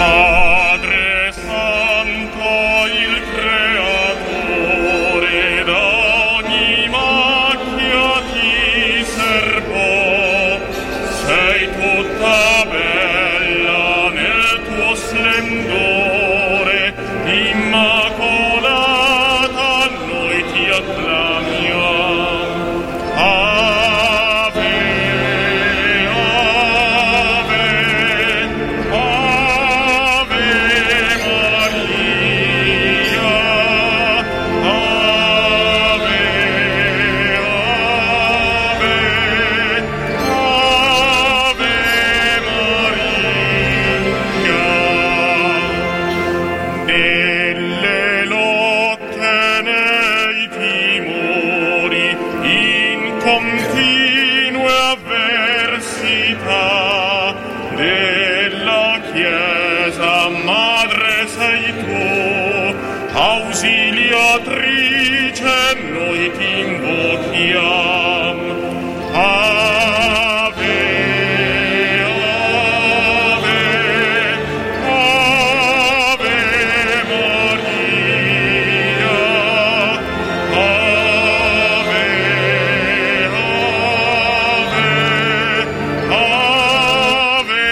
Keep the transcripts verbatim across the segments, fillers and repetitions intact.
Padre Santo, il Creatore, da ogni macchia ti servò, sei tutta bella nel tuo splendore, immacolata noi ti acclamiamo. Ave, Ave, Ave Maria, Ave, Ave, Ave Maria. Nelle lotte, nei timori, in continue avversità, della Chiesa madre sei tu, ausiliatrice noi ti invochiamo. Ave, Ave, Ave Maria, Ave, Ave, Ave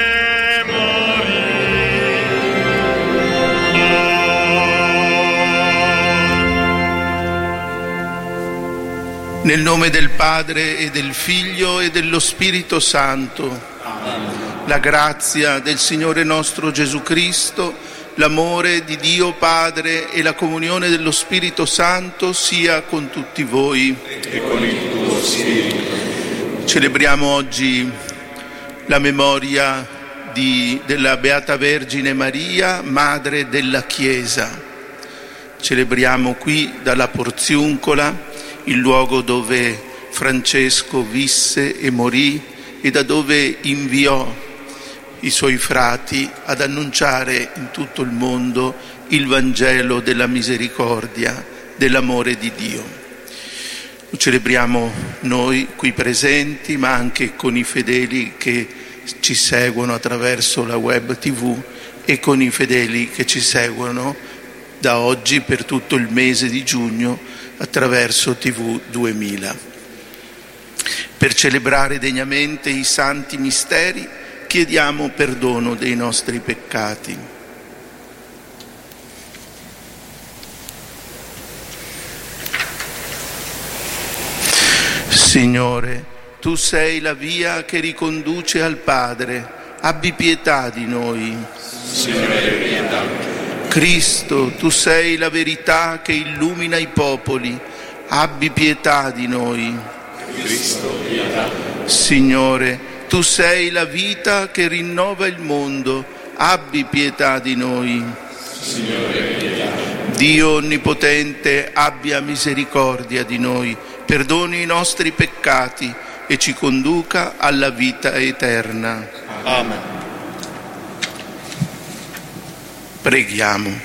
Maria. Nel nome del Padre e del Figlio e dello Spirito Santo. La grazia del Signore nostro Gesù Cristo, l'amore di Dio Padre e la comunione dello Spirito Santo sia con tutti voi. E con il tuo spirito. Celebriamo oggi la memoria di, della Beata Vergine Maria, Madre della Chiesa. Celebriamo qui dalla Porziuncola, il luogo dove Francesco visse e morì e da dove inviò i suoi frati ad annunciare in tutto il mondo il Vangelo della misericordia, dell'amore di Dio. Lo celebriamo noi qui presenti, ma anche con i fedeli che ci seguono attraverso la web tivù e con i fedeli che ci seguono da oggi per tutto il mese di giugno attraverso tivù duemila. Per celebrare degnamente i santi misteri chiediamo perdono dei nostri peccati. Signore, tu sei la via che riconduce al Padre, abbi pietà di noi. Signore, pietà. Cristo, tu sei la verità che illumina i popoli, abbi pietà di noi. Cristo, pietà. Signore, tu sei la vita che rinnova il mondo, abbi pietà di noi. Signore, pietà. Dio Onnipotente, abbia misericordia di noi, perdoni i nostri peccati e ci conduca alla vita eterna. Amen. Preghiamo.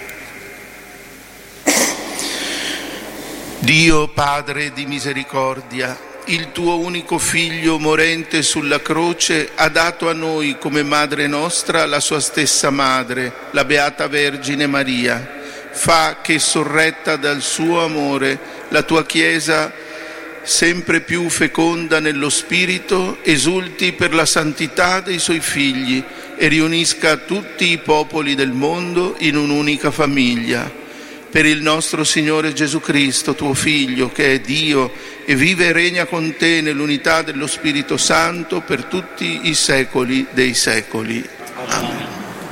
Dio Padre di misericordia, il tuo unico Figlio morente sulla croce ha dato a noi come madre nostra la sua stessa madre, la Beata Vergine Maria. Fa che, sorretta dal suo amore, la tua Chiesa, sempre più feconda nello Spirito, esulti per la santità dei suoi figli e riunisca tutti i popoli del mondo in un'unica famiglia. Per il nostro Signore Gesù Cristo, tuo Figlio, che è Dio e vive e regna con te nell'unità dello Spirito Santo per tutti i secoli dei secoli. Amen.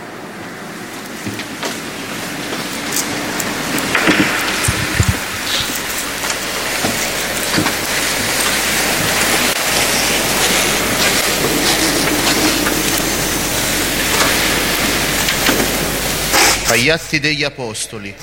Agli Atti degli Apostoli.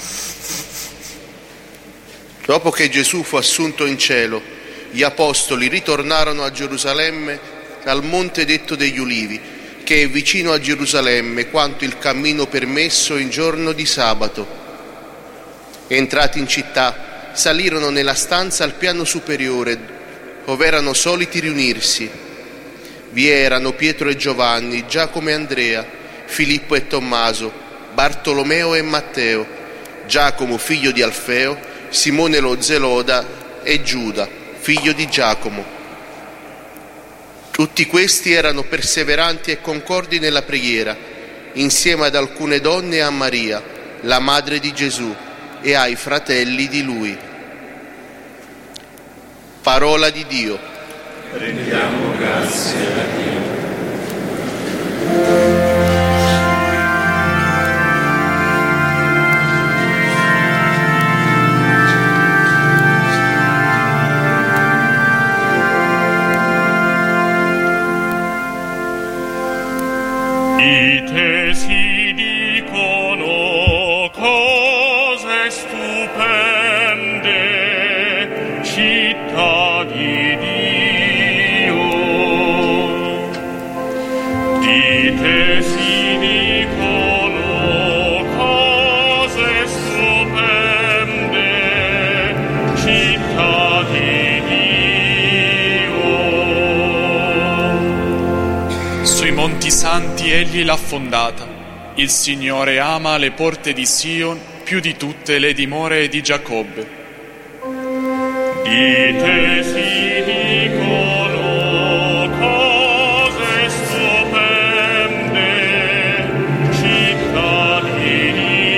Dopo che Gesù fu assunto in cielo, gli Apostoli ritornarono a Gerusalemme, al monte detto degli Ulivi, che è vicino a Gerusalemme, quanto il cammino permesso in giorno di sabato. Entrati in città, salirono nella stanza al piano superiore, dove erano soliti riunirsi. Vi erano Pietro e Giovanni, Giacomo e Andrea, Filippo e Tommaso, Bartolomeo e Matteo, Giacomo figlio di Alfeo, Simone lo Zeloda e Giuda, figlio di Giacomo. Tutti questi erano perseveranti e concordi nella preghiera, insieme ad alcune donne e a Maria, la madre di Gesù, e ai fratelli di lui. Parola di Dio. Rendiamo grazie a Dio. Di te si dicono cose stupende, città di Dio. Di te si dicono cose stupende, città di Dio. Sui monti santi egli l'ha fondata. Il Signore ama le porte di Sion più di tutte le dimore di Giacobbe. Di te si dicono cose stupende, città di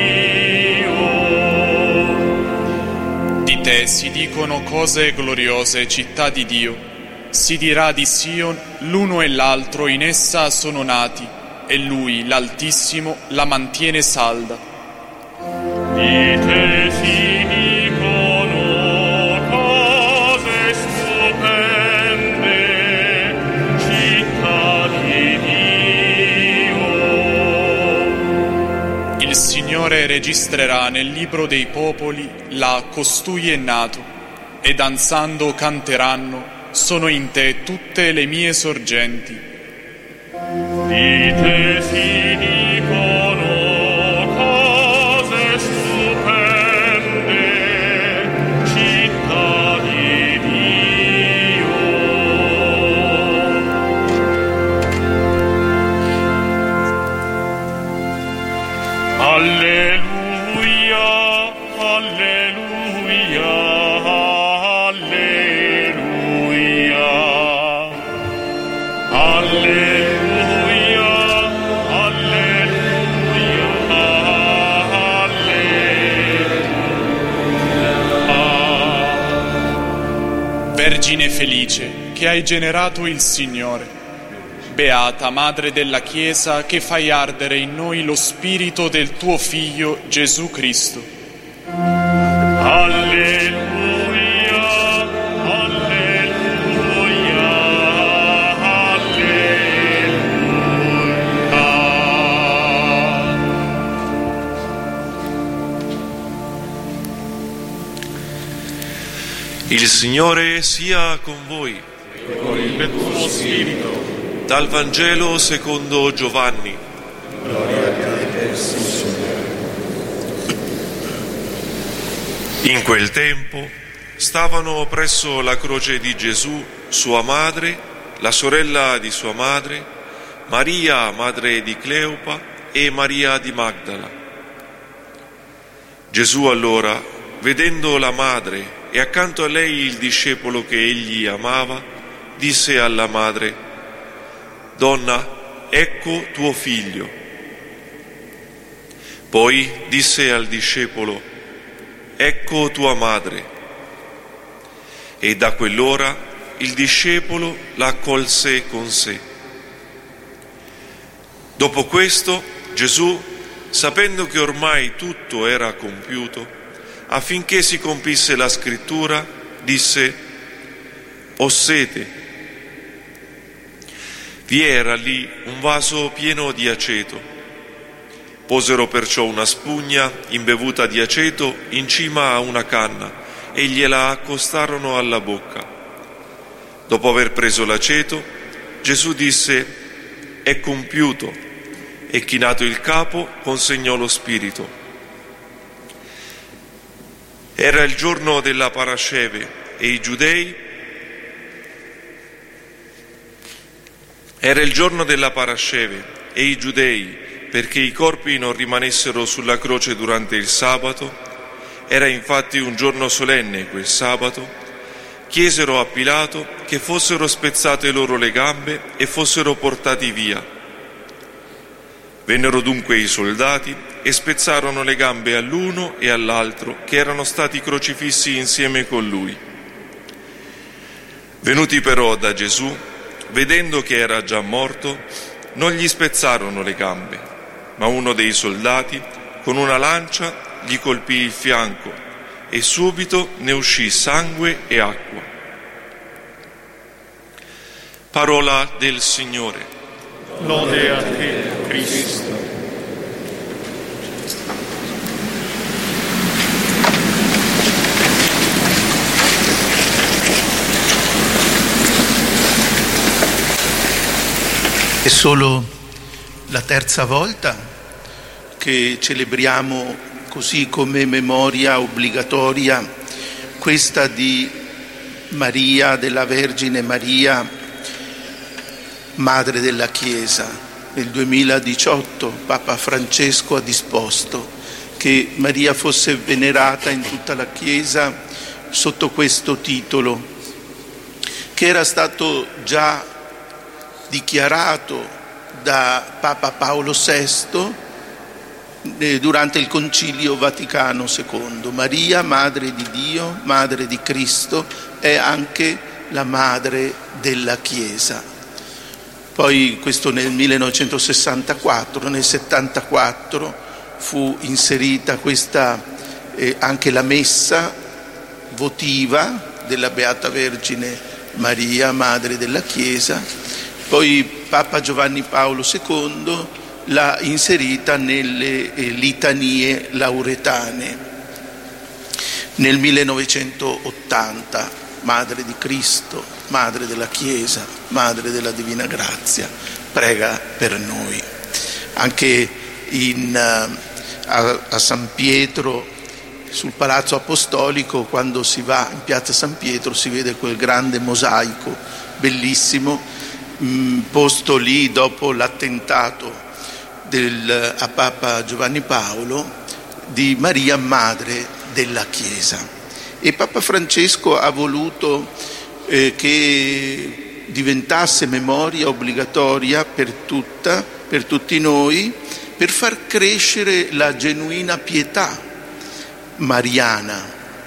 Dio. Di te si dicono cose gloriose, città di Dio. Si dirà di Sion, l'uno e l'altro in essa sono nati, e lui, l'Altissimo, la mantiene salda. Di te si dicono cose stupende, città di Dio. Il Signore registrerà nel libro dei popoli là costui è nato, e danzando canteranno, sono in te tutte le mie sorgenti. Di te si dicono cose stupende, città di Dio. Alleluia, alleluia, alleluia. Alleluia, alleluia, alleluia. Vergine felice, che hai generato il Signore, beata Madre della Chiesa, che fai ardere in noi lo spirito del tuo Figlio Gesù Cristo. Alleluia, alleluia, alleluia. Il Signore sia con voi. E con il tuo spirito. Dal Vangelo secondo Giovanni. Gloria a te, Signore. In quel tempo stavano presso la croce di Gesù sua madre, la sorella di sua madre, Maria, madre di Cleopa, e Maria di Magdala. Gesù allora, vedendo la madre e accanto a lei il discepolo che egli amava, disse alla madre: «Donna, ecco tuo figlio». Poi disse al discepolo: «Ecco tua madre». E da quell'ora il discepolo la accolse con sé. Dopo questo, Gesù, sapendo che ormai tutto era compiuto, affinché si compisse la scrittura, disse: «Ho sete». Vi era lì un vaso pieno di aceto. Posero perciò una spugna imbevuta di aceto in cima a una canna e gliela accostarono alla bocca. Dopo aver preso l'aceto, Gesù disse: «È compiuto», e chinato il capo consegnò lo spirito. Era il giorno della Parasceve e i giudei Era il giorno della Parasceve e i giudei, perché i corpi non rimanessero sulla croce durante il sabato, era infatti un giorno solenne quel sabato, chiesero a Pilato che fossero spezzate loro le gambe e fossero portati via. Vennero dunque i soldati e spezzarono le gambe all'uno e all'altro che erano stati crocifissi insieme con lui. Venuti però da Gesù, vedendo che era già morto, non gli spezzarono le gambe, ma uno dei soldati con una lancia gli colpì il fianco e subito ne uscì sangue e acqua. Parola del Signore. Lode a te, Cristo. È solo la terza volta che celebriamo così come memoria obbligatoria questa di Maria, della Vergine Maria, Madre della Chiesa. Nel duemiladiciotto Papa Francesco ha disposto che Maria fosse venerata in tutta la Chiesa sotto questo titolo, che era stato già dichiarato da Papa Paolo sesto eh, durante il Concilio Vaticano secondo. Maria, Madre di Dio, Madre di Cristo, è anche la Madre della Chiesa. Poi questo nel millenovecentosessantaquattro, nel settantaquattro fu inserita questa eh, anche la messa votiva della Beata Vergine Maria, Madre della Chiesa. Poi Papa Giovanni Paolo secondo l'ha inserita nelle eh, litanie lauretane. Nel millenovecentottanta, Madre di Cristo, Madre della Chiesa, Madre della Divina Grazia, prega per noi. Anche in, a, a San Pietro, sul Palazzo Apostolico, quando si va in piazza San Pietro, si vede quel grande mosaico bellissimo, posto lì dopo l'attentato del, a Papa Giovanni Paolo, di Maria Madre della Chiesa. E Papa Francesco ha voluto eh, che diventasse memoria obbligatoria per tutta, per tutti noi, per far crescere la genuina pietà mariana,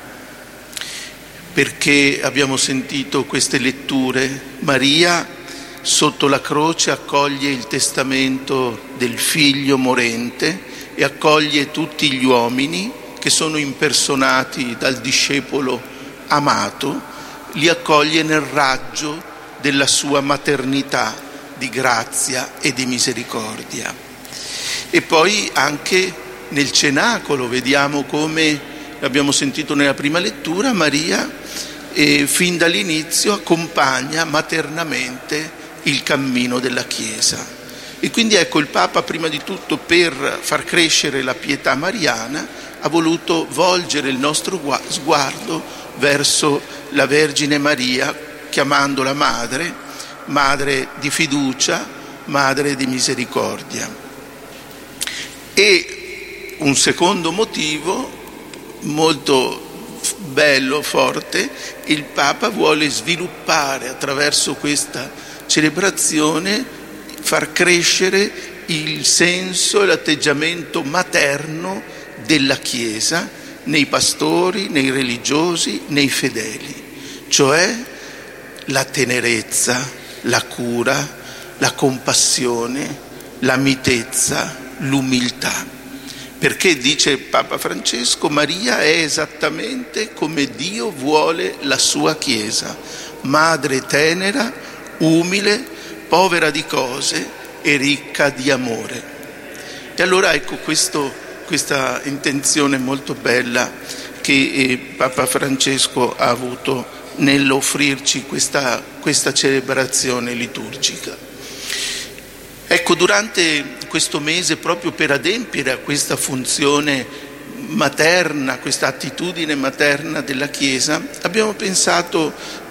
perché abbiamo sentito queste letture. Maria sotto la croce accoglie il testamento del figlio morente e accoglie tutti gli uomini che sono impersonati dal discepolo amato, li accoglie nel raggio della sua maternità di grazia e di misericordia. E poi anche nel cenacolo vediamo come, l'abbiamo sentito nella prima lettura, Maria eh, fin dall'inizio accompagna maternamente il cammino della Chiesa. E quindi ecco, il Papa prima di tutto, per far crescere la pietà mariana, ha voluto volgere il nostro sguardo verso la Vergine Maria, chiamandola Madre, Madre di fiducia, Madre di misericordia. E un secondo motivo molto bello, forte, il Papa vuole sviluppare attraverso questa celebrazione, far crescere il senso e l'atteggiamento materno della Chiesa nei pastori, nei religiosi, nei fedeli, cioè la tenerezza, la cura, la compassione, la mitezza, l'umiltà. Perché, dice Papa Francesco, Maria è esattamente come Dio vuole la sua Chiesa, madre tenera, umile, povera di cose e ricca di amore. E allora ecco questo, questa intenzione molto bella che eh, Papa Francesco ha avuto nell'offrirci questa, questa celebrazione liturgica. Ecco, durante questo mese, proprio per adempiere a questa funzione materna, questa attitudine materna della Chiesa, abbiamo pensato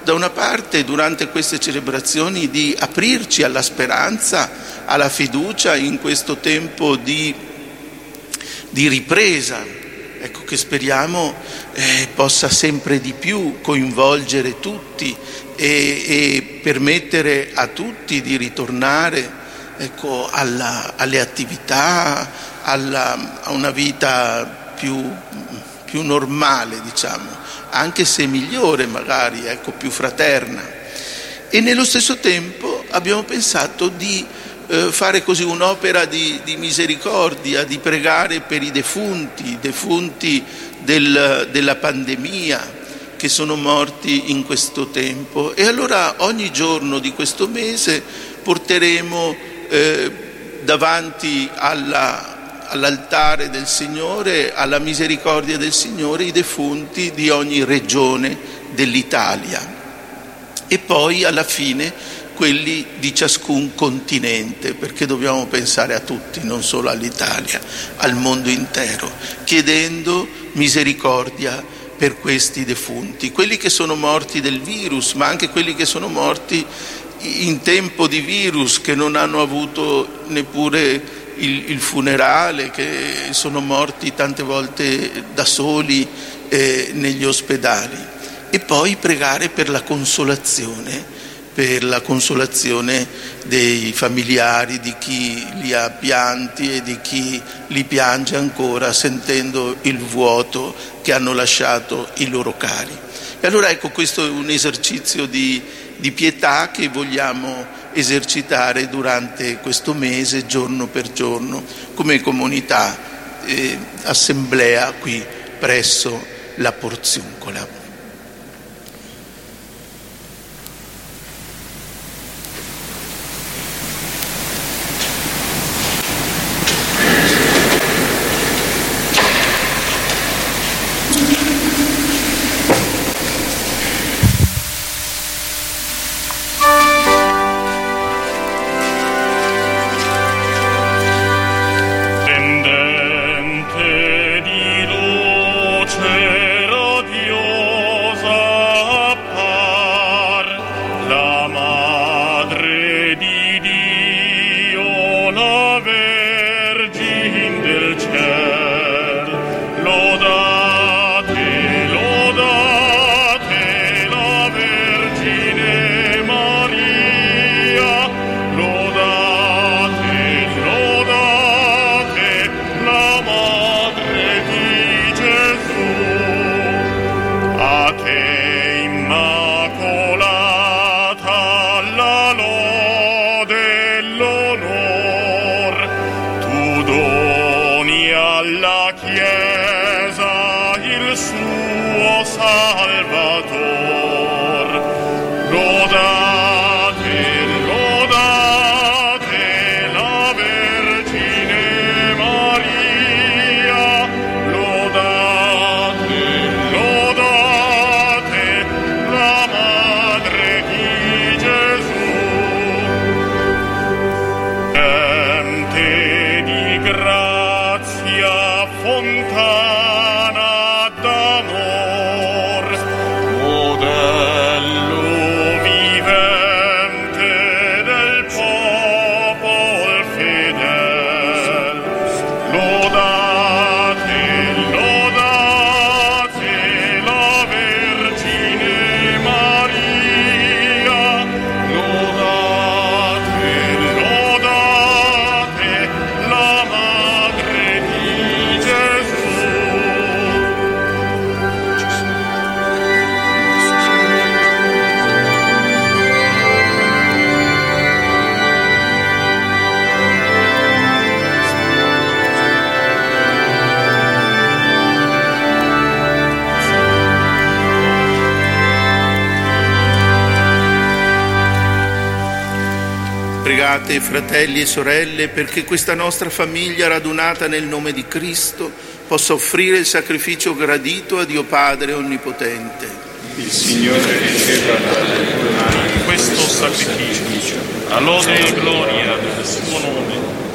da una parte durante queste celebrazioni di aprirci alla speranza, alla fiducia in questo tempo di, di ripresa, ecco, che speriamo eh, possa sempre di più coinvolgere tutti e, e permettere a tutti di ritornare, ecco, alla, alle attività, alla, a una vita più, più normale, diciamo, anche se migliore magari, ecco, più fraterna. E nello stesso tempo abbiamo pensato di eh, fare così un'opera di, di misericordia, di pregare per i defunti, i defunti del, della pandemia che sono morti in questo tempo. E allora ogni giorno di questo mese porteremo eh, davanti alla, all'altare del Signore, alla misericordia del Signore, i defunti di ogni regione dell'Italia e poi alla fine quelli di ciascun continente, perché dobbiamo pensare a tutti, non solo all'Italia, al mondo intero, chiedendo misericordia per questi defunti, quelli che sono morti del virus, ma anche quelli che sono morti in tempo di virus, che non hanno avuto neppure il, il funerale, che sono morti tante volte da soli eh, negli ospedali. E poi pregare per la consolazione, per la consolazione dei familiari, di chi li ha pianti e di chi li piange ancora sentendo il vuoto che hanno lasciato i loro cari. E allora ecco, questo è un esercizio di, di pietà che vogliamo esercitare durante questo mese, giorno per giorno, come comunità, eh, assemblea qui presso la Porziuncola. Pregate, fratelli e sorelle, perché questa nostra famiglia radunata nel nome di Cristo possa offrire il sacrificio gradito a Dio Padre Onnipotente. Il Signore riceva dalle tue mani questo sacrificio, a lode e gloria del suo nome,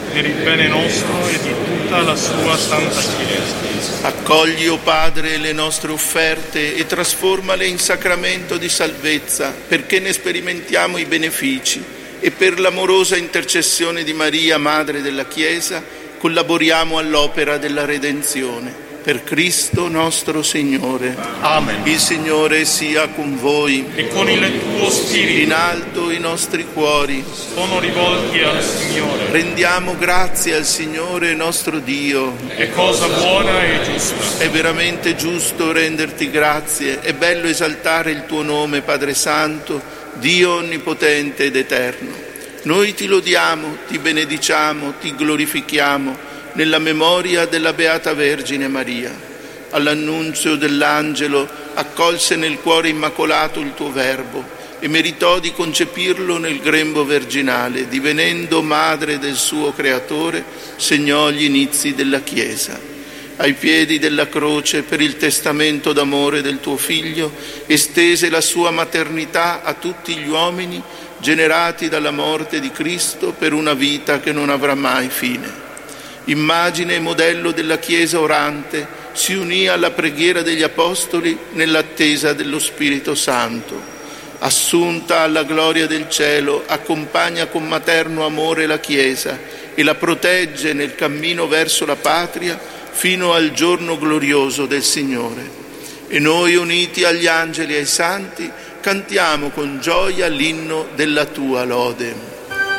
per il bene nostro e di tutta la sua Santa Chiesa. Accogli, o Padre, le nostre offerte e trasformale in sacramento di salvezza, perché ne sperimentiamo i benefici e per l'amorosa intercessione di Maria, Madre della Chiesa, collaboriamo all'opera della redenzione. Per Cristo nostro Signore. Amen. Il Signore sia con voi. E con il tuo spirito. In alto i nostri cuori Sono rivolti al Signore. rendiamo grazie al Signore nostro Dio. È cosa buona e giusta. È veramente giusto renderti grazie, è bello esaltare il tuo nome, Padre Santo, Dio onnipotente ed eterno. Noi ti lodiamo, ti benediciamo, ti glorifichiamo nella memoria della Beata Vergine Maria. All'annunzio dell'angelo accolse nel cuore immacolato il tuo Verbo e meritò di concepirlo nel grembo virginale, divenendo madre del suo Creatore, segnò gli inizi della Chiesa. Ai piedi della croce, per il testamento d'amore del tuo Figlio, estese la sua maternità a tutti gli uomini generati dalla morte di Cristo per una vita che non avrà mai fine. Immagine e modello della Chiesa orante, si unì alla preghiera degli Apostoli nell'attesa dello Spirito Santo. Assunta alla gloria del cielo, accompagna con materno amore la Chiesa e la protegge nel cammino verso la patria fino al giorno glorioso del Signore. E noi, uniti agli angeli e ai santi, cantiamo con gioia l'inno della tua lode.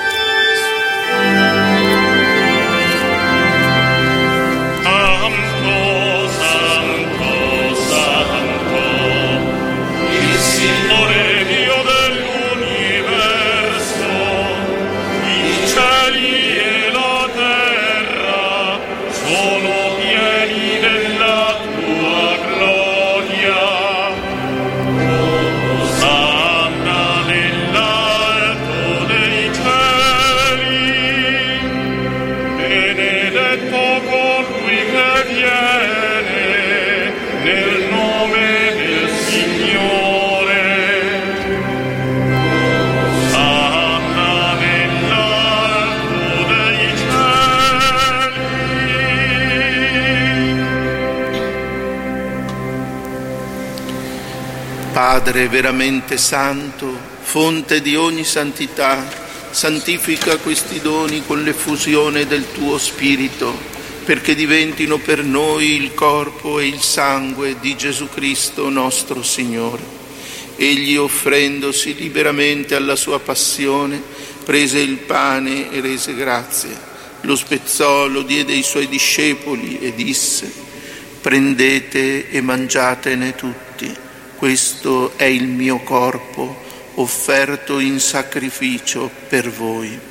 Padre veramente santo, fonte di ogni santità, santifica questi doni con l'effusione del tuo Spirito, perché diventino per noi il corpo e il sangue di Gesù Cristo nostro Signore. Egli, offrendosi liberamente alla sua passione, prese il pane e rese grazie, lo spezzò, lo diede ai suoi discepoli e disse: prendete e mangiatene tutti. Questo è il mio corpo, offerto in sacrificio per voi.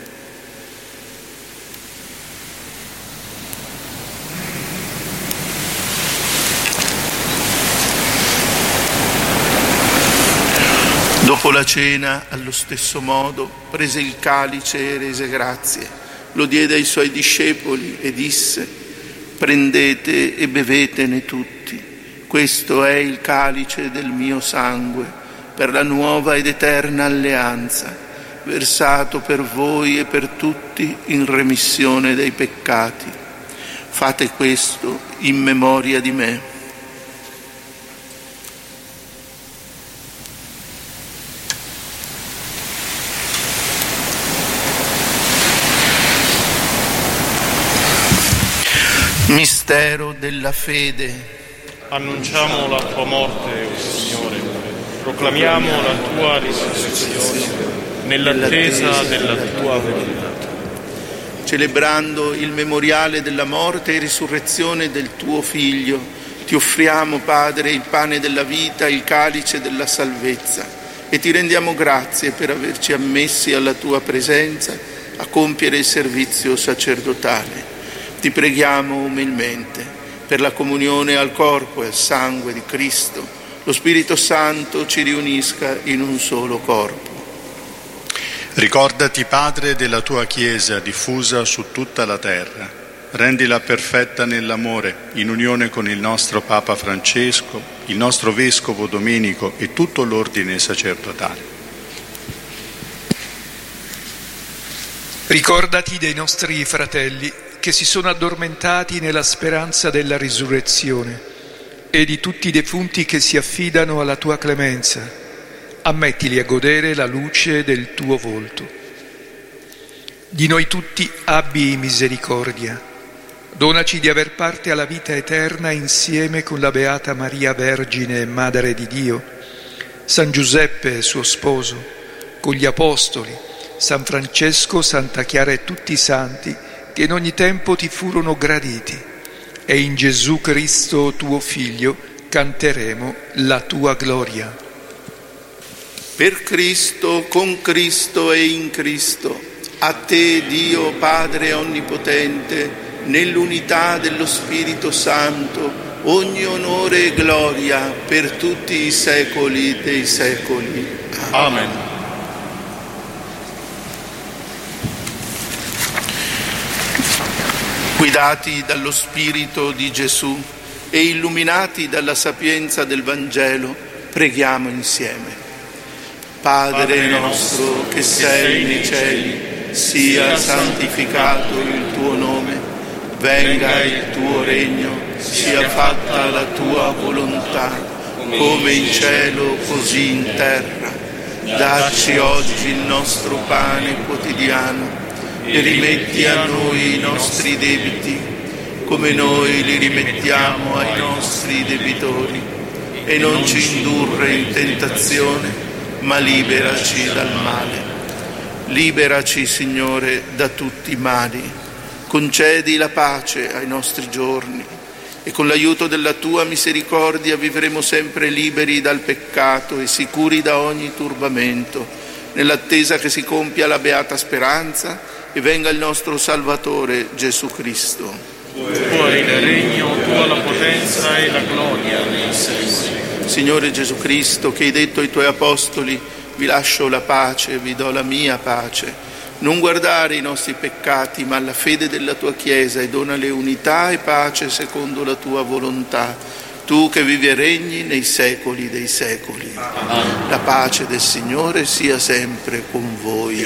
Dopo la cena, allo stesso modo, prese il calice e rese grazie, lo diede ai suoi discepoli e disse: prendete e bevetene tutti. Questo è il calice del mio sangue, per la nuova ed eterna alleanza, versato per voi e per tutti in remissione dei peccati. Fate questo in memoria di me. Mistero della fede. Annunciamo la tua morte, o Signore, proclamiamo la tua risurrezione nell'attesa della tua venuta. Celebrando il memoriale della morte e risurrezione del tuo Figlio, ti offriamo, Padre, il pane della vita, il calice della salvezza, e ti rendiamo grazie per averci ammessi alla tua presenza a compiere il servizio sacerdotale. Ti preghiamo umilmente per la comunione al corpo e al sangue di Cristo, lo Spirito Santo ci riunisca in un solo corpo. Ricordati, Padre, della tua Chiesa diffusa su tutta la terra. Rendila perfetta nell'amore, in unione con il nostro Papa Francesco, il nostro Vescovo Domenico e tutto l'ordine sacerdotale. Ricordati dei nostri fratelli che si sono addormentati nella speranza della risurrezione e di tutti i defunti che si affidano alla tua clemenza. Ammettili a godere la luce del tuo volto. Di noi tutti abbi misericordia. Donaci di aver parte alla vita eterna insieme con la Beata Maria Vergine, Madre di Dio, San Giuseppe, suo sposo, con gli Apostoli, San Francesco, Santa Chiara e tutti i santi che in ogni tempo ti furono graditi, e in Gesù Cristo, tuo Figlio, canteremo la tua gloria. Per Cristo, con Cristo e in Cristo, a te, Dio Padre Onnipotente, nell'unità dello Spirito Santo, ogni onore e gloria per tutti i secoli dei secoli. Amen. Guidati dallo Spirito di Gesù e illuminati dalla sapienza del Vangelo, preghiamo insieme. Padre nostro che sei nei cieli, sia santificato il tuo nome, venga il tuo regno, sia fatta la tua volontà, come in cielo così in terra. Dacci oggi il nostro pane quotidiano e rimetti a noi i nostri debiti, come noi li rimettiamo ai nostri debitori, e non ci indurre in tentazione, ma liberaci dal male. Liberaci, Signore, da tutti i mali. Concedi la pace ai nostri giorni, e con l'aiuto della tua misericordia vivremo sempre liberi dal peccato e sicuri da ogni turbamento, nell'attesa che si compia la beata speranza e venga il nostro Salvatore Gesù Cristo. Tuo è il regno, tua la potenza e la gloria nei secoli. Signore Gesù Cristo, che hai detto ai tuoi apostoli: vi lascio la pace, vi do la mia pace, non guardare i nostri peccati ma alla fede della tua Chiesa, e donale unità e pace secondo la tua volontà, tu che vivi e regni nei secoli dei secoli. Amen. La pace del Signore sia sempre con voi.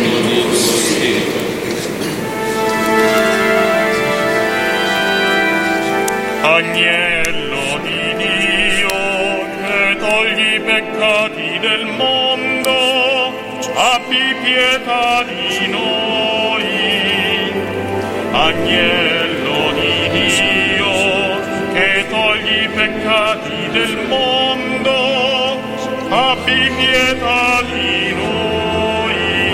Agnello di Dio, che togli i peccati del mondo, abbi pietà di noi. Agnello di Dio, che togli i peccati del mondo, abbi pietà di noi.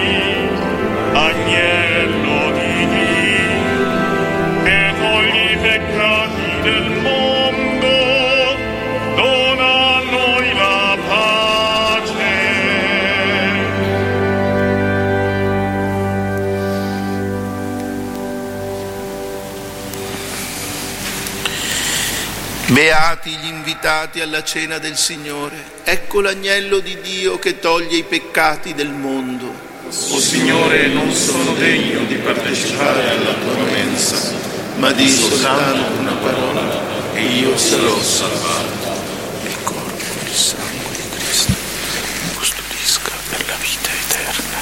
Agnello di Dio, che togli i peccati del mondo, dona a noi la pace. Beati gli invitati alla cena del Signore. Ecco l'agnello di Dio che toglie i peccati del mondo. O Signore, non sono degno di partecipare alla tua mensa, ma di soltanto una parola e io sarò salvato. Il corpo e il sangue di Cristo mi custodisca per la vita eterna.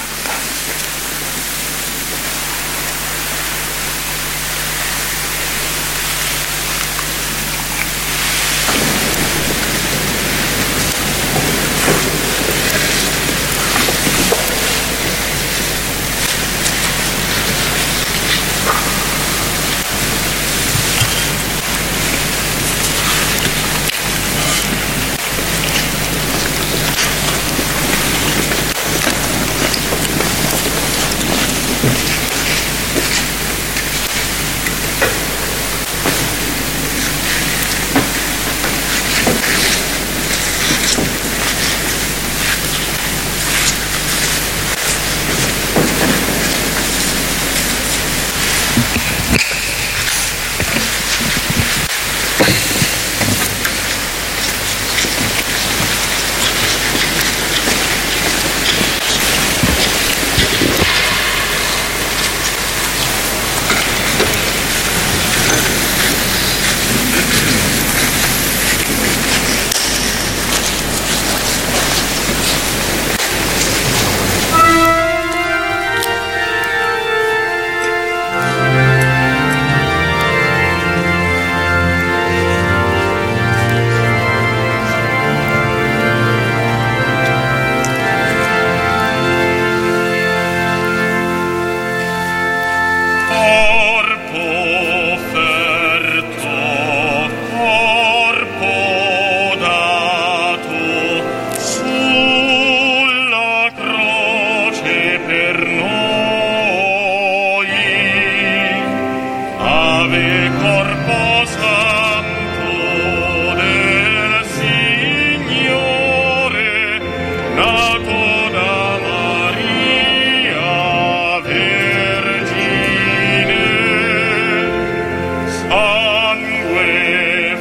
sangue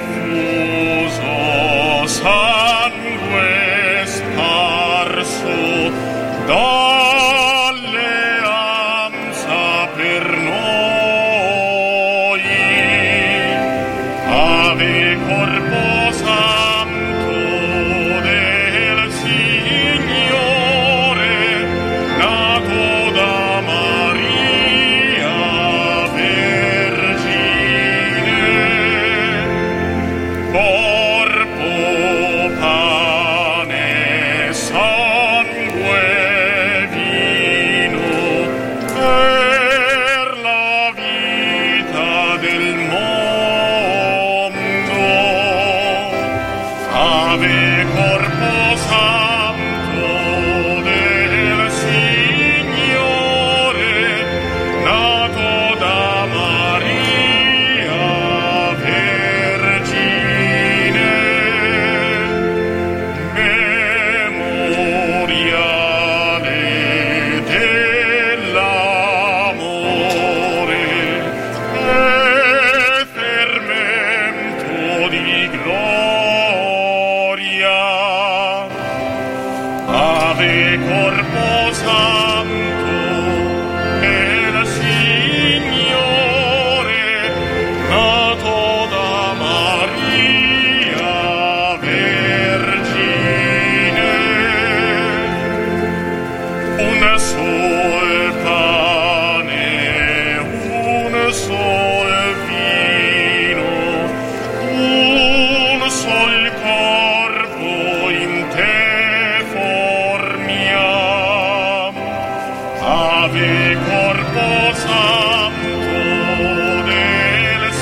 fuso, sangue sparso, d'alleanza per noi. Ave corpo santo del Signore, nato da Maria Vergine, corpo, pane, sangue, vino, per la vita del mondo. Ave corpo santo del Signore, nato da Maria Vergine, memoriale dell'amore e fermento di gloria. Ave corpo santo del Signore, nato da Maria Vergine, un sol pane, un sol vino, un sol corpo in te formiamo. Ave corpo santo del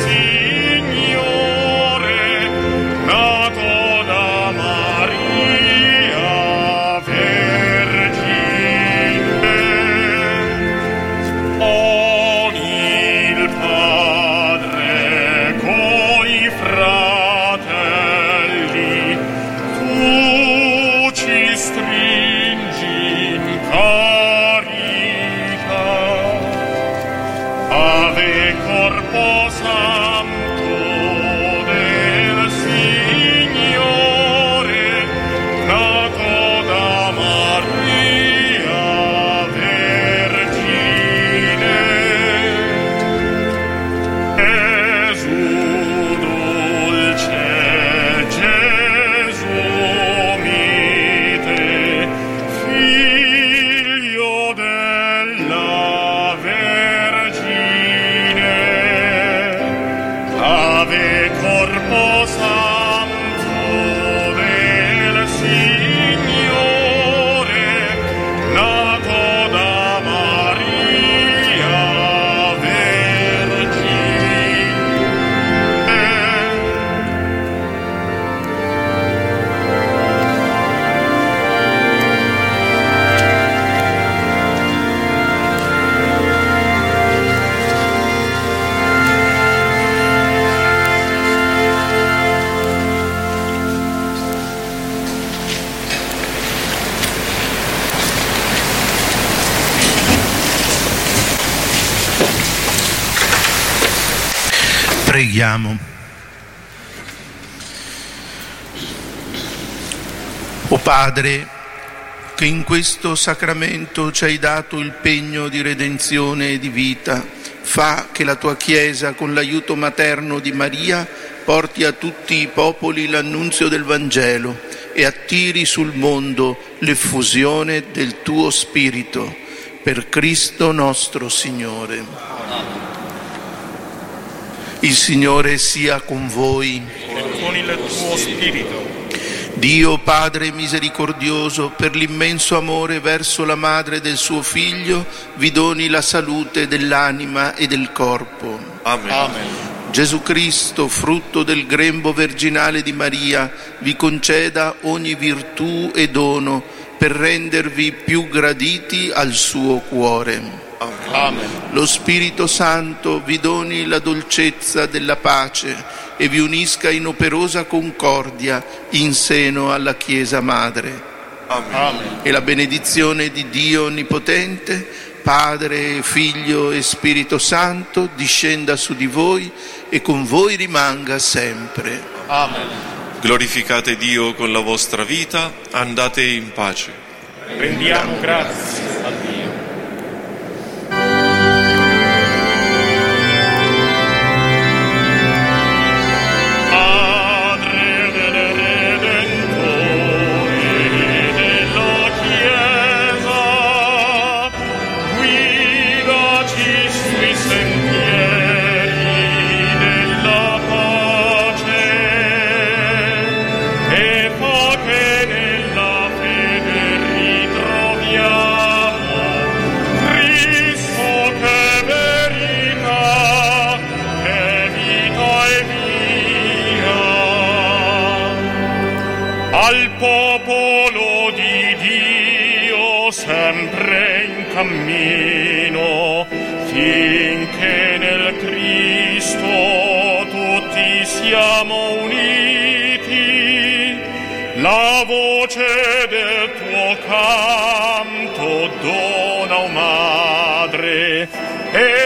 Signore, nato da Maria Vergine. Con il Padre, coi fratelli, tu ci stringi in carità. Ave corpo santo del Signore, nato da Maria Vergine. Gesù dolce, Gesù mite, figlio della Vergine. Ave corpo santo del Signore, nato da Maria Vergine. Preghiamo. O Padre, che in questo sacramento ci hai dato il pegno di redenzione e di vita, fa che la tua Chiesa, con l'aiuto materno di Maria, porti a tutti i popoli l'annunzio del Vangelo e attiri sul mondo l'effusione del tuo Spirito. Per Cristo nostro Signore. Il Signore sia con voi. E con il tuo spirito. Dio Padre misericordioso, per l'immenso amore verso la madre del suo Figlio, vi doni la salute dell'anima e del corpo. Amen. Amen. Gesù Cristo, frutto del grembo virginale di Maria, vi conceda ogni virtù e dono per rendervi più graditi al suo cuore. Amen. Lo Spirito Santo vi doni la dolcezza della pace e vi unisca in operosa concordia in seno alla Chiesa Madre. Amen. Amen. E la benedizione di Dio Onnipotente, Padre, Figlio e Spirito Santo, discenda su di voi e con voi rimanga sempre. Amen. Glorificate Dio con la vostra vita, andate in pace. Rendiamo grazie a Dio. Al popolo di Dio sempre in cammino, finché nel Cristo tutti siamo uniti, la voce del tuo canto dona, o Madre, e